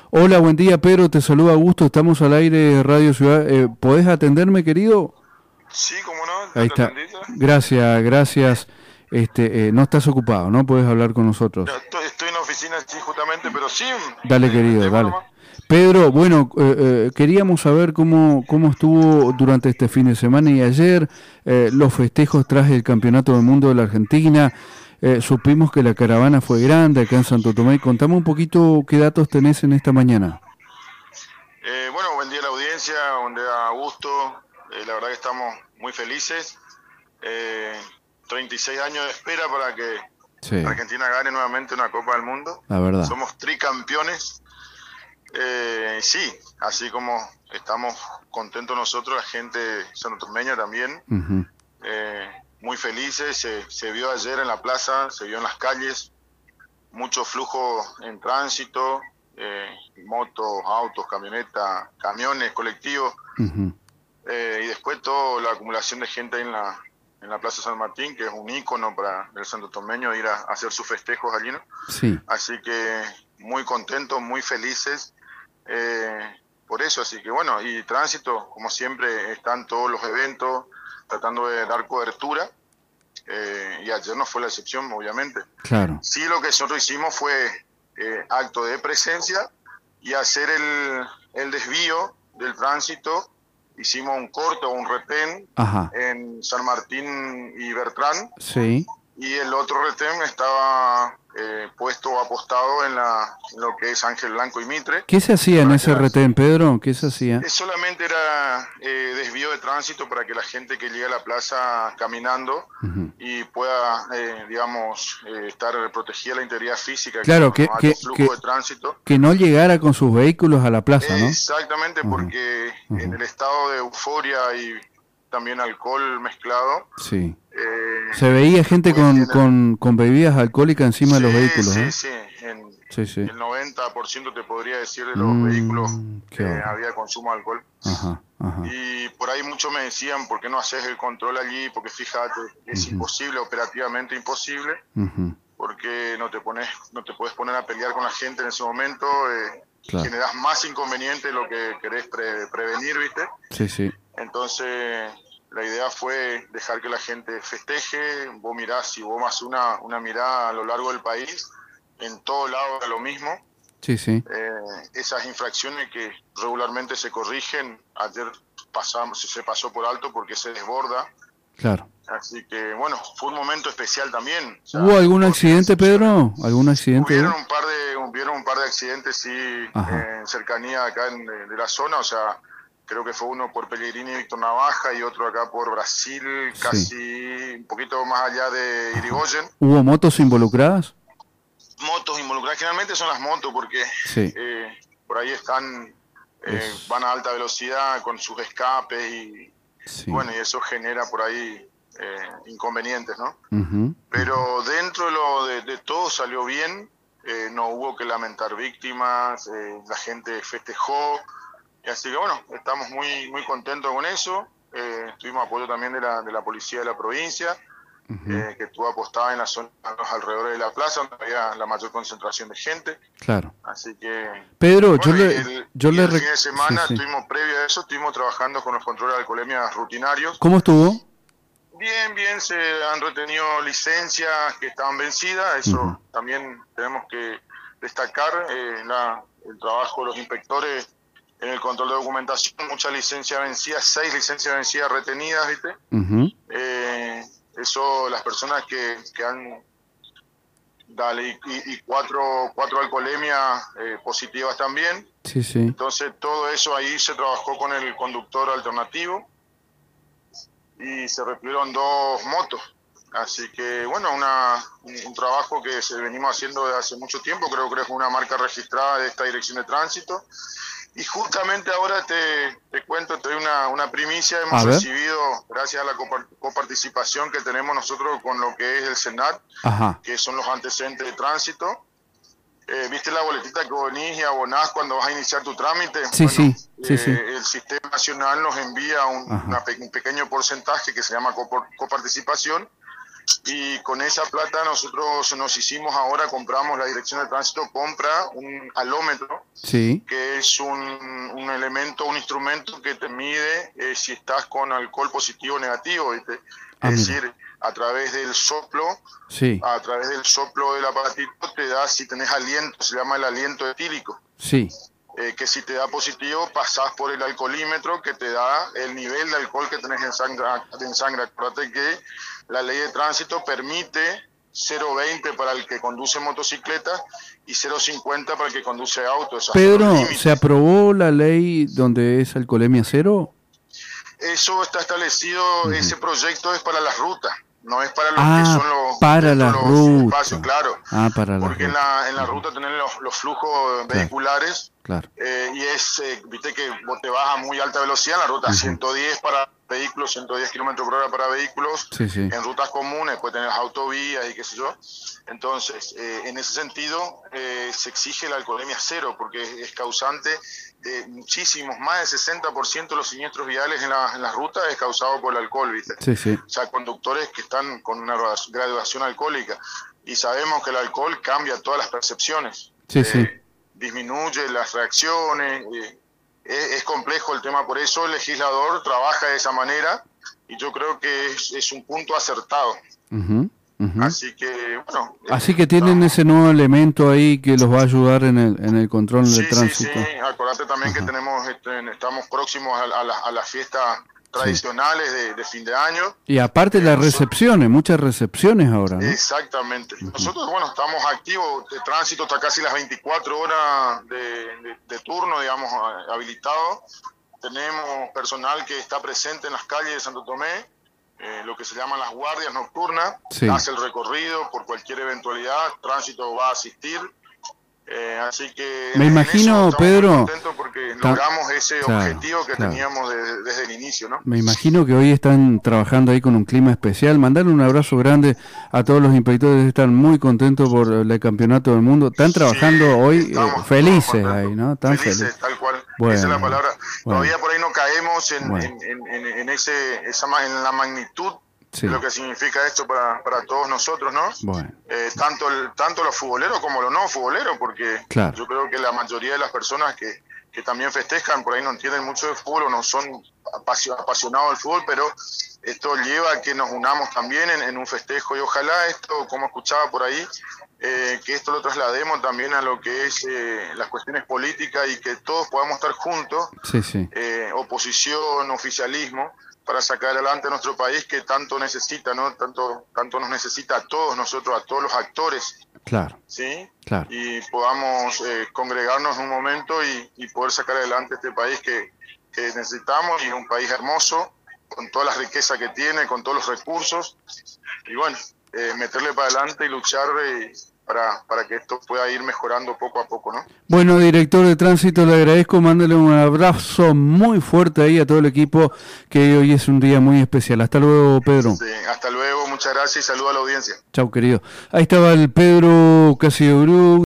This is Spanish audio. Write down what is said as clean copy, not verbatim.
Hola, buen día, Pedro. Te saluda Augusto. Estamos al aire de Radio Ciudad. ¿Podés atenderme, querido? Sí, cómo no, Ahí yo te está. atendí ya. Gracias, gracias. No estás ocupado, ¿no? Puedes hablar con Ya nosotros. estoy en la oficina, sí, justamente, pero sí, Dale, querido, metemos dale. nomás. Pedro, bueno, queríamos saber cómo estuvo durante este fin de semana y ayer los festejos tras el Campeonato del Mundo de la Argentina. Supimos que la caravana fue grande acá en Santo Tomé. Contame un poquito qué datos tenés en esta mañana. Bueno, buen día a la audiencia, buen día a gusto. La verdad que estamos muy felices. Eh, 36 años de espera para que Sí, Argentina gane nuevamente una Copa del Mundo. la verdad. Somos tricampeones. Sí, así como estamos contentos nosotros, la gente santotomeña también. Ujú. Eh, Muy felices, se vio ayer en la plaza, se vio en las calles, mucho flujo en tránsito, motos, autos, camionetas, camiones, colectivos, Ujú. y después toda la acumulación de gente ahí en la Plaza San Martín, que es un ícono para el santotomeño ir a hacer sus festejos allí, ¿no? Sí, Así que muy contentos, muy felices por eso, así que bueno, y tránsito, como siempre, están todos los eventos tratando de dar cobertura, y ayer no fue la excepción, obviamente. claro. Sí, lo que nosotros hicimos fue acto de presencia y hacer el desvío del tránsito. Hicimos un corto, un retén Ajá, en San Martín y Bertrán, sí. y el otro retén estaba puesto apostado en lo que es Ángel Blanco y Mitre, ¿Qué se hacía en para que ese retén, Pedro? ¿Qué se hacía? solamente era desvío de tránsito para que la gente que llegue a la plaza caminando Ujú. y pueda, digamos, estar protegida la integridad física Claro, con los altos flujos de tránsito. que no llegara con sus vehículos a la plaza, ¿no? Exactamente, Ujú, porque en ujú. el estado de euforia y también alcohol mezclado, Sí. eh, Se veía gente muy bien. con bebidas alcohólicas encima de Sí, los vehículos, sí, ¿eh? sí. En Sí, sí. el 90% te podría decir de los vehículos Qué horror. había consumo de alcohol. Ajá, ajá. Y por ahí muchos me decían, ¿por qué no haces el control allí? Porque fíjate, es Ujú, imposible, operativamente imposible, ujú. porque no te puedes poner a pelear con la gente en ese momento, Claro. generas más inconveniente de lo que querés prevenir, ¿viste? Sí, sí. Entonces, la idea fue dejar que la gente festeje. Vos mirás, si vos más una mirada a lo largo del país, en todo lado es lo mismo. Sí, sí. Esas infracciones que regularmente se corrigen, ayer se pasó por alto porque se desborda. Claro. Así que, bueno, fue un momento especial también. O ¿Hubo sea, algún todo tiene accidente, excepciones. Pedro? ¿Algún accidente hubo? Hubieron un par de accidentes, sí, Ajá. en cercanía acá de la zona. O sea, creo que fue uno por Pellegrini y Víctor Navaja y otro acá por Brasil, Sí. casi un poquito más allá de Ajá. Irigoyen. ¿Hubo motos involucradas? Motos involucradas, generalmente son las motos porque Sí. por ahí están, Es. van a alta velocidad con sus escapes y Sí. bueno, y eso genera por ahí inconvenientes, ¿no? Ujú, ujú. Pero dentro de todo salió bien, no hubo que lamentar víctimas, la gente festejó, y así que bueno, estamos muy contentos con eso. Tuvimos apoyo también de la policía de la provincia, Ujú. que estuvo apostada en la zona, a los alrededores de la plaza, donde había la mayor concentración de gente. Claro. Así que, Pedro, bueno, yo y le, el fin de sí, semana sí. previo a eso, estuvimos trabajando con los controles de alcoholemia rutinarios. ¿Cómo estuvo? Bien, bien, se han retenido licencias que estaban vencidas, Ujú. eso también tenemos que destacar, el trabajo de los inspectores en el control de documentación, muchas licencias vencidas, 6 licencias vencidas retenidas, ¿viste? Ujú. Eso, las personas que han, dale, y cuatro alcoholemias positivas también, Sí, sí. entonces todo eso ahí se trabajó con el conductor alternativo y se repitieron 2 motos. Así que, bueno, un trabajo que se venimos haciendo desde hace mucho tiempo, creo que es una marca registrada de esta dirección de tránsito. Y justamente ahora te cuento, te doy una primicia, A hemos ver. recibido, gracias a la coparticipación que tenemos nosotros con lo que es el SENAT, Ajá. que son los antecedentes de tránsito. ¿Viste la boletita que venís y abonás cuando vas a iniciar tu trámite? Sí, Bueno, sí. Sí, sí. el Sistema Nacional nos envía Ajá. un pequeño porcentaje que se llama coparticipación, y con esa plata nosotros nos hicimos ahora, compramos, la Dirección de Tránsito compra un alómetro, Sí. que es un elemento, un instrumento que te mide si estás con alcohol positivo o negativo, ¿viste? Ah, Es mira. decir, a través del soplo, Sí, del aparatito te da si tenés aliento, se llama el aliento etílico. sí. Que si te da positivo pasás por el alcoholímetro que te da el nivel de alcohol que tenés en sangre. Acuérdate que la ley de tránsito permite 0,20 para el que conduce motocicleta y 0,50 para el que conduce auto. Esos son los Pedro, límites. ¿se aprobó la ley donde es alcoholemia cero? Eso está establecido, ese proyecto es para las rutas, no es para los que Ah, son los, para dentro de las los rutas. espacios, claro. Ah, para las Porque en rutas. la ruta tenés los flujos vehiculares. Claro. Y viste que vos te vas a muy alta velocidad en la ruta, 110 para vehículos, 110 kilómetros por hora para vehículos, Sí, sí. en rutas comunes, después tenés autovías y qué sé yo. Entonces, en ese sentido, se exige la alcoholemia cero, porque es causante de muchísimos, más del 60% de los siniestros viales en las rutas es causado por el alcohol, ¿viste? Sí, sí. O sea, conductores que están con una graduación alcohólica. Y sabemos que el alcohol cambia todas las percepciones. Sí, sí. Disminuye las reacciones, es complejo el tema, por eso el legislador trabaja de esa manera y yo creo que es un punto acertado. Ujú, ujú. Así que, bueno. Así que tienen ese nuevo elemento ahí que los va a ayudar en el control Sí, del sí, tránsito. sí, acordate también que estamos próximos a las fiestas tradicionales de fin de año. Y aparte las recepciones, muchas recepciones ahora, ¿no? Exactamente. Nosotros, bueno, estamos activos, el tránsito está casi las 24 horas de turno, digamos, habilitado. Tenemos personal que está presente en las calles de Santo Tomé, lo que se llaman las guardias nocturnas, Sí. hace el recorrido por cualquier eventualidad, tránsito va a asistir. Así que Me en imagino, eso estamos Pedro, muy contentos porque logramos ese claro, objetivo que claro. teníamos desde el inicio, ¿no? Me imagino que hoy están trabajando ahí con un clima especial. Mandarle un abrazo grande a todos los inspectores, están muy contentos por el campeonato del mundo. Están trabajando Sí, hoy estamos felices contentos. ahí, ¿no? Están Felices, tal cual. Bueno, Esa es la palabra. bueno. Todavía por ahí no caemos en la magnitud Sí. de lo que significa esto para todos nosotros, ¿no? Bueno, Tanto los futboleros como los no futboleros, porque Claro. yo creo que la mayoría de las personas que también festejan por ahí no entienden mucho de fútbol o no son apasionados del fútbol, pero esto lleva a que nos unamos también en un festejo y ojalá esto, como escuchaba por ahí, que esto lo traslademos también a lo que es las cuestiones políticas y que todos podamos estar juntos, sí, sí. oposición, oficialismo, para sacar adelante a nuestro país que tanto necesita, ¿no? Tanto nos necesita a todos nosotros, a todos los actores, Claro, ¿sí? claro. Y podamos congregarnos en un momento y poder sacar adelante este país que necesitamos, y es un país hermoso, con todas las riquezas que tiene, con todos los recursos, y bueno, meterle para adelante y luchar para que esto pueda ir mejorando poco a poco, ¿no? Bueno, director de tránsito, le agradezco, mándale un abrazo muy fuerte ahí a todo el equipo, que hoy es un día muy especial. Hasta luego, Pedro. Sí, hasta luego, muchas gracias y saludo a la audiencia. Chau, querido. Ahí estaba el Pedro Casiodoro.